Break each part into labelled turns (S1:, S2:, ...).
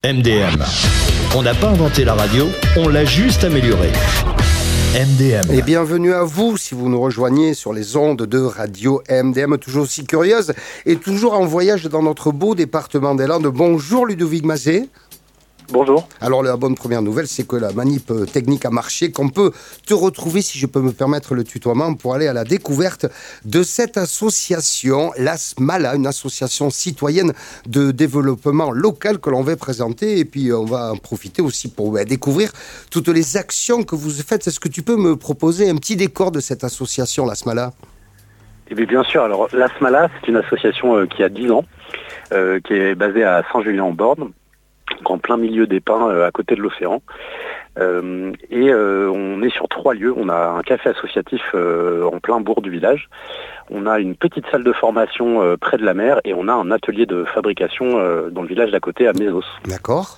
S1: MDM. On n'a pas inventé la radio, on l'a juste améliorée. MDM.
S2: Et bienvenue à vous si vous nous rejoignez sur les ondes de radio MDM, toujours aussi curieuse et toujours en voyage dans notre beau département des Landes. Bonjour Ludovic Mazet.
S3: Bonjour.
S2: Alors la bonne première nouvelle, c'est que la manip technique a marché, qu'on peut te retrouver, si je peux me permettre le tutoiement, pour aller à la découverte de cette association, la SMALA, une association citoyenne de développement local que l'on va présenter. Et puis on va en profiter aussi pour découvrir toutes les actions que vous faites. Est-ce que tu peux me proposer un petit décor de cette association, la SMALA ?
S3: Eh bien sûr, alors la SMALA, c'est une association qui a 10 ans, qui est basée à Saint-Julien-en-Born, en plein milieu des pins, à côté de l'océan. On est sur 3 lieux. On a un café associatif en plein bourg du village. On a une petite salle de formation près de la mer et on a un atelier de fabrication dans le village d'à côté à Mésos.
S2: D'accord.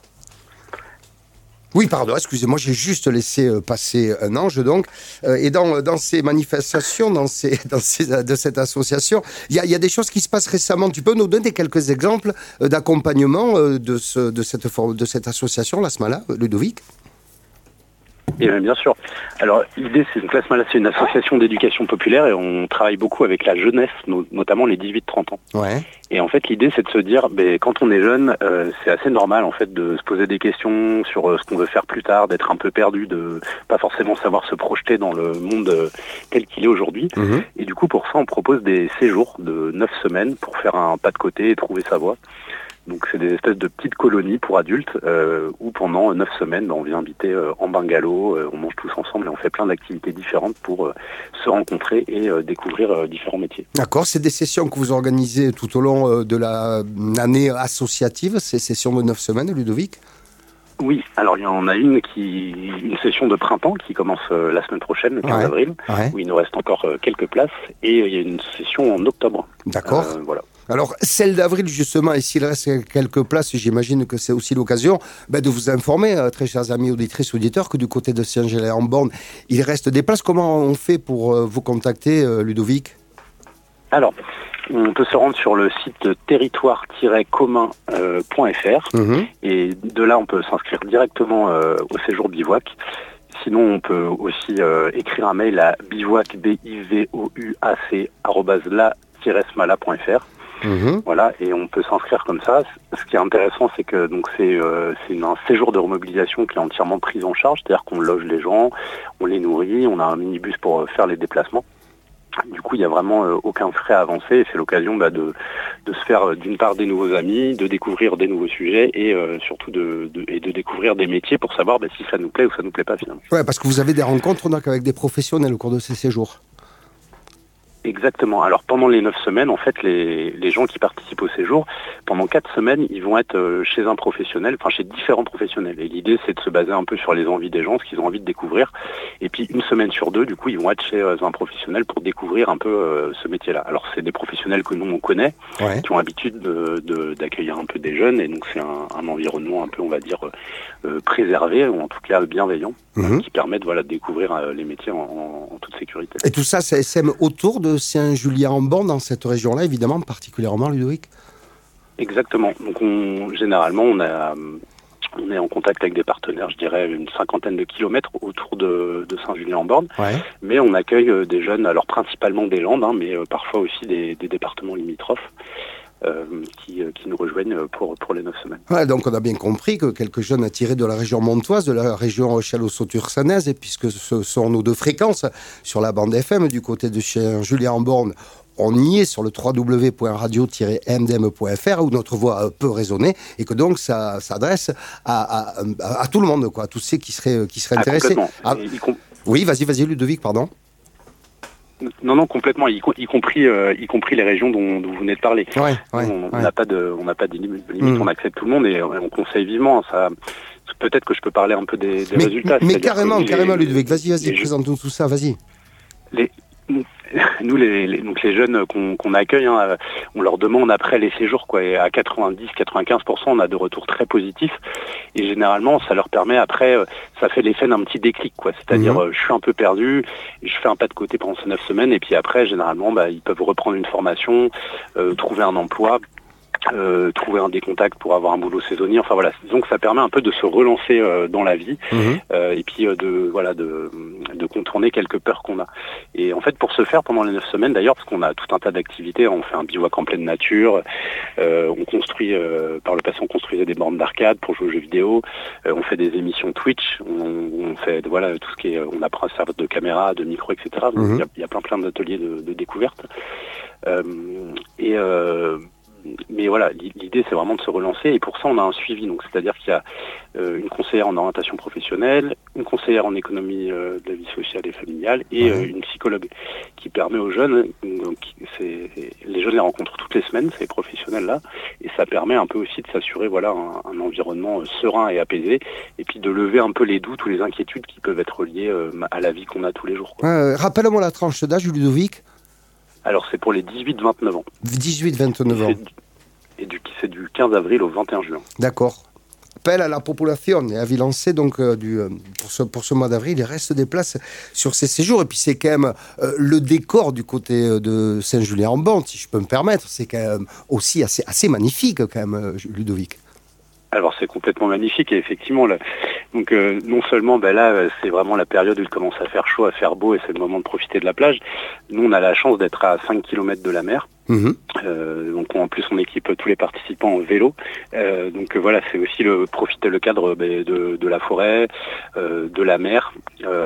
S2: Oui, pardon, excusez-moi, j'ai juste laissé passer un ange, donc. Et dans ces manifestations, de cette association, il y a des choses qui se passent récemment. Tu peux nous donner quelques exemples d'accompagnement de cette association, la SMALA, Ludovic ?
S3: Et bien sûr. Alors l'idée, c'est que la SMALA, c'est une association d'éducation populaire et on travaille beaucoup avec la jeunesse, notamment les 18-30 ans.
S2: Ouais.
S3: Et en fait, l'idée, c'est de se dire, quand on est jeune, c'est assez normal en fait de se poser des questions sur ce qu'on veut faire plus tard, d'être un peu perdu, de pas forcément savoir se projeter dans le monde tel qu'il est aujourd'hui. Mmh. Et du coup, pour ça, on propose des séjours de 9 semaines pour faire un pas de côté et trouver sa voie. Donc c'est des espèces de petites colonies pour adultes où pendant 9 semaines, on vient habiter en bungalow, on mange tous ensemble et on fait plein d'activités différentes pour se rencontrer et découvrir différents métiers.
S2: D'accord, c'est des sessions que vous organisez tout au long de l'année associative, ces sessions de 9 semaines, Ludovic ?
S3: Oui, alors il y en a une session de printemps qui commence la semaine prochaine, le 15 avril, où il nous reste encore quelques places, et il y a une session en octobre.
S2: D'accord.
S3: Voilà.
S2: Alors, celle d'avril, justement, et s'il reste quelques places, j'imagine que c'est aussi l'occasion de vous informer, très chers amis auditrices, auditeurs, que du côté de Saint-Julien-en-Born, il reste des places. Comment on fait pour vous contacter, Ludovic ?
S3: Alors, on peut se rendre sur le site territoire-commun.fr et de là, on peut s'inscrire directement au séjour bivouac. Sinon, on peut aussi écrire un mail à bivouac, bivouac@la-smala.fr. Voilà, et on peut s'inscrire comme ça. Ce qui est intéressant, c'est que donc c'est un séjour de remobilisation qui est entièrement pris en charge, c'est-à-dire qu'on loge les gens, on les nourrit, on a un minibus pour faire les déplacements. Du coup, il n'y a vraiment aucun frais à avancer et c'est l'occasion de se faire d'une part des nouveaux amis, de découvrir des nouveaux sujets et surtout de découvrir des métiers pour savoir si ça nous plaît ou ça nous plaît pas finalement.
S2: Ouais, parce que vous avez des rencontres donc avec des professionnels au cours de ces séjours.
S3: Exactement. Alors pendant les 9 semaines, en fait, les gens qui participent au séjour, pendant 4 semaines, ils vont être chez un professionnel, chez différents professionnels. Et l'idée, c'est de se baser un peu sur les envies des gens, ce qu'ils ont envie de découvrir. Et puis une semaine sur 2, du coup, ils vont être chez un professionnel pour découvrir un peu ce métier-là. Alors c'est des professionnels que nous on connaît, qui ont l'habitude d'accueillir un peu des jeunes, et donc c'est un environnement un peu, on va dire, préservé, ou en tout cas bienveillant, qui permet de découvrir les métiers en toute sécurité.
S2: Et tout ça, ça sème autour de Saint-Julien-en-Born, dans cette région-là, évidemment, particulièrement, Ludovic ?
S3: Exactement. Donc généralement, on est en contact avec des partenaires, je dirais une 50aine de kilomètres autour de Saint-Julien-en-Born. Ouais. Mais on accueille des jeunes, alors principalement des Landes, mais parfois aussi des départements limitrophes. Qui nous rejoignent pour les 9 semaines.
S2: Ouais, donc on a bien compris que quelques jeunes attirés de la région montoise, de la région chalot-sautures-sanaise, et puisque ce sont nos 2 fréquences sur la bande FM du côté de Saint-Julien-en-Born, on y est sur le www.radio-mdm.fr où notre voix peut résonner et que donc ça s'adresse à tout le monde, à tous ceux qui seraient intéressés. Oui, vas-y Ludovic, pardon.
S3: Non, complètement, y compris les régions dont vous venez de parler.
S2: Ouais,
S3: on n'a pas de limite, on accepte tout le monde et on conseille vivement ça. Peut-être que je peux parler un peu des résultats.
S2: Mais carrément, Ludovic, vas-y, présente-nous tout ça, vas-y.
S3: Nous, les jeunes qu'on accueille, on leur demande après les séjours, et à 90-95%, on a de retours très positifs. Et généralement, ça leur permet après, ça fait l'effet d'un petit déclic, C'est-à-dire, je suis un peu perdu, je fais un pas de côté pendant ces 9 semaines, et puis après, généralement, ils peuvent reprendre une formation, trouver un emploi. trouver des contacts pour avoir un boulot saisonnier. Enfin voilà, donc ça permet un peu de se relancer dans la vie et puis de contourner quelques peurs qu'on a. Et en fait, pour ce faire, pendant les 9 semaines d'ailleurs, parce qu'on a tout un tas d'activités, on fait un bivouac en pleine nature, on construit, par le passé on construisait des bornes d'arcade pour jouer aux jeux vidéo, on fait des émissions Twitch, on fait tout ce qui est, on apprend à servir de caméra, de micro, etc. Donc il y a plein d'ateliers de découverte. Mais voilà, l'idée c'est vraiment de se relancer et pour ça on a un suivi, donc c'est-à-dire qu'il y a une conseillère en orientation professionnelle, une conseillère en économie de la vie sociale et familiale et une psychologue qui permet aux jeunes, donc les jeunes les rencontrent toutes les semaines, ces professionnels-là, et ça permet un peu aussi de s'assurer un environnement serein et apaisé et puis de lever un peu les doutes ou les inquiétudes qui peuvent être liées à la vie qu'on a tous les jours.
S2: Rappelle-moi la tranche d'âge, Ludovic.
S3: Alors c'est pour les 18-29 ans.
S2: 18-29 ans.
S3: Et c'est du 15 avril au 21 juin.
S2: D'accord. Appel à la population et avis lancé donc pour ce mois d'avril, il reste des places sur ces séjours et puis c'est quand même le décor du côté de Saint-Julien-en-Born, si je peux me permettre, c'est quand même aussi assez magnifique quand même, Ludovic.
S3: Alors c'est complètement magnifique et effectivement donc non seulement là c'est vraiment la période où il commence à faire chaud, à faire beau et c'est le moment de profiter de la plage. Nous on a la chance d'être à 5 km de la mer. Donc en plus on équipe tous les participants en vélo. Donc voilà, c'est aussi profiter le cadre de la forêt, de la mer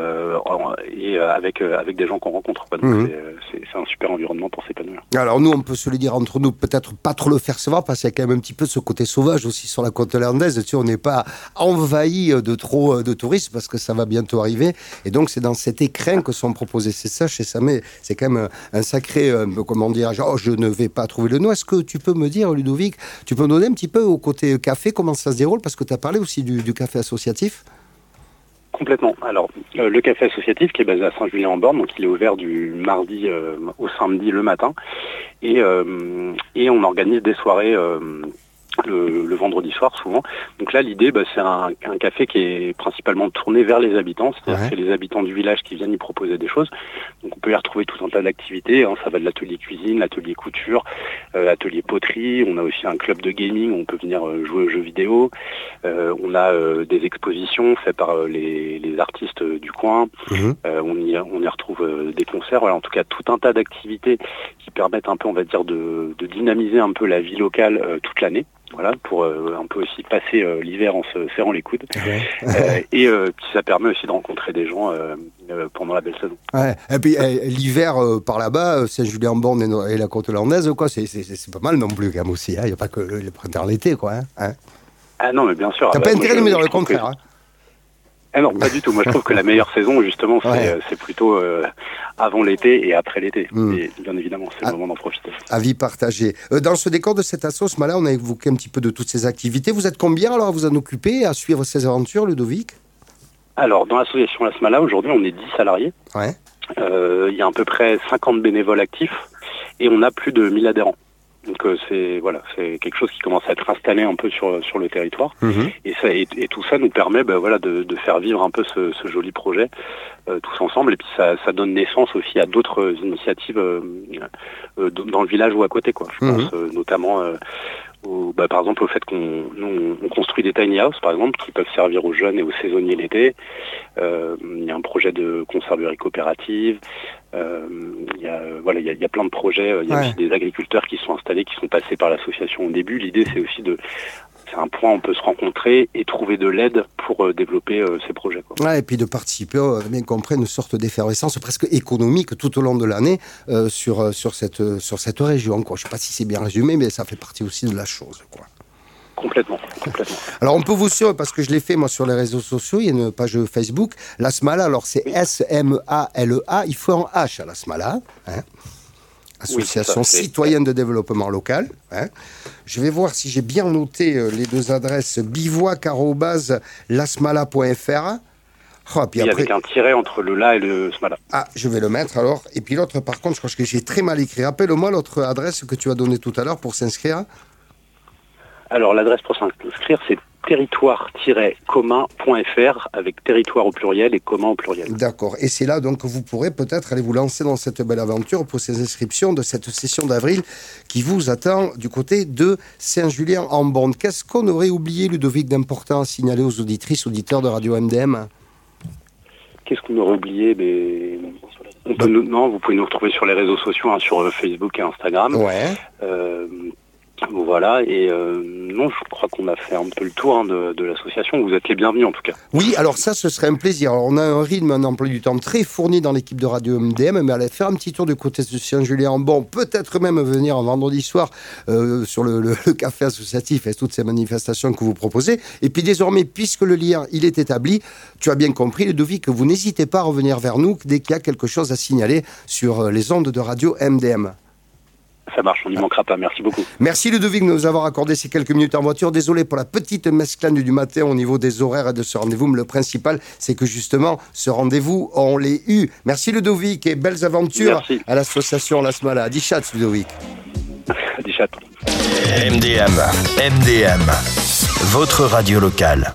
S3: et avec des gens qu'on rencontre. Donc c'est un super environnement pour s'épanouir.
S2: Alors nous on peut se le dire entre nous, peut-être pas trop le faire savoir parce qu'il y a quand même un petit peu ce côté sauvage aussi sur la côte hollandaise. Tu sais, on n'est pas envahi de trop de touristes parce que ça va bientôt arriver et donc c'est dans cet écrin que sont proposés ces sèches et c'est quand même un sacré comment dire, je ne vais pas trouver le nom. Est-ce que tu peux me dire, Ludovic, tu peux me donner un petit peu au côté café, comment ça se déroule? Parce que tu as parlé aussi du café associatif.
S3: Complètement. Alors, le café associatif qui est basé à Saint-Julien-en-Born, donc il est ouvert du mardi au samedi le matin. Et on organise des soirées le vendredi soir souvent. Donc là l'idée c'est un café qui est principalement tourné vers les habitants, c'est-à-dire que c'est les habitants du village qui viennent y proposer des choses. Donc on peut y retrouver tout un tas d'activités, ça va de l'atelier cuisine, l'atelier couture, l'atelier poterie, on a aussi un club de gaming où on peut venir jouer aux jeux vidéo, on a des expositions faites par les artistes du coin, on y retrouve des concerts, en tout cas tout un tas d'activités qui permettent un peu, on va dire, de dynamiser un peu la vie locale toute l'année. Voilà, pour un peu aussi passer l'hiver en se serrant les coudes. Et puis ça permet aussi de rencontrer des gens pendant la belle saison.
S2: Et puis l'hiver par là-bas, Saint-Julien-en-Born et la côte hollandaise, c'est pas mal non plus quand même aussi. Il n'y a pas que le printemps, l'été, quoi.
S3: Ah non, mais bien sûr.
S2: T'as pas intérêt de me dire le contraire.
S3: Ah non, pas du tout. Moi, je trouve que la meilleure saison, justement, c'est plutôt avant l'été et après l'été. Et bien évidemment, c'est le moment d'en profiter.
S2: Avis partagé. Dans ce décor de cet asso, ce matin, on a évoqué un petit peu de toutes ces activités. Vous êtes combien alors à vous en occuper, à suivre ces aventures, Ludovic?
S3: Alors, dans l'association La Smala, aujourd'hui, on est 10 salariés. Il y a à peu près 50 bénévoles actifs et on a plus de 1000 adhérents. Donc c'est quelque chose qui commence à être installé un peu sur le territoire et tout ça nous permet de faire vivre un peu ce joli projet tous ensemble et puis ça donne naissance aussi à d'autres initiatives dans le village ou à côté, quoi. Je pense notamment par exemple au fait qu'on construit des tiny houses par exemple qui peuvent servir aux jeunes et aux saisonniers l'été. Il y a un projet de conserverie coopérative. Il y a plein de projets. Il y a aussi des agriculteurs qui sont installés, qui sont passés par l'association au début. L'idée, c'est aussi c'est un point où on peut se rencontrer et trouver de l'aide pour développer ces projets, quoi.
S2: Et puis de participer, bien compris, une sorte d'effervescence presque économique tout au long de l'année sur cette région, quoi. Je ne sais pas si c'est bien résumé, mais ça fait partie aussi de la chose, quoi.
S3: Complètement.
S2: Alors on peut vous suivre parce que je l'ai fait moi sur les réseaux sociaux, il y a une page Facebook, La Smala, alors c'est S-M-A-L-E-A, il faut un H à La Smala, Association citoyenne de développement local. Je vais voir si j'ai bien noté les deux adresses, bivouac@lasmala.fr.
S3: Avec un tiret entre le la et le smala.
S2: Je vais le mettre alors. Et puis l'autre, par contre, je crois que j'ai très mal écrit. Rappelle-moi l'autre adresse que tu as donnée tout à l'heure pour s'inscrire.
S3: Alors l'adresse pour s'inscrire, c'est territoire-commun.fr avec territoire au pluriel et commun au pluriel.
S2: D'accord. Et c'est là donc que vous pourrez peut-être aller vous lancer dans cette belle aventure pour ces inscriptions de cette session d'avril qui vous attend du côté de Saint-Julien-en-Born. Qu'est-ce qu'on aurait oublié, Ludovic, d'important à signaler aux auditrices, auditeurs de Radio MDM ?
S3: Qu'est-ce qu'on aurait oublié ? Non, vous pouvez nous retrouver sur les réseaux sociaux, sur Facebook et Instagram.
S2: Ouais.
S3: Voilà, et non, je crois qu'on a fait un peu le tour de l'association. Vous êtes les bienvenus en tout cas.
S2: Oui, alors ça, ce serait un plaisir. Alors, on a un rythme, un emploi du temps très fourni dans l'équipe de Radio MDM, mais allez faire un petit tour du côté de Saint-Julien-en-Born, peut-être même venir un vendredi soir sur le café associatif et toutes ces manifestations que vous proposez. Et puis désormais, puisque le lien, il est établi, tu as bien compris, Ludovic, que vous n'hésitez pas à revenir vers nous dès qu'il y a quelque chose à signaler sur les ondes de Radio MDM.
S3: Ça marche, on n'y manquera pas. Merci beaucoup.
S2: Merci Ludovic de nous avoir accordé ces quelques minutes en voiture. Désolé pour la petite mesclane du matin au niveau des horaires et de ce rendez-vous, mais le principal, c'est que justement, ce rendez-vous, on l'ait eu. Merci Ludovic et belles aventures à l'association La Smala. À Dichat, Ludovic.
S3: Dichat.
S1: MDM, votre radio locale.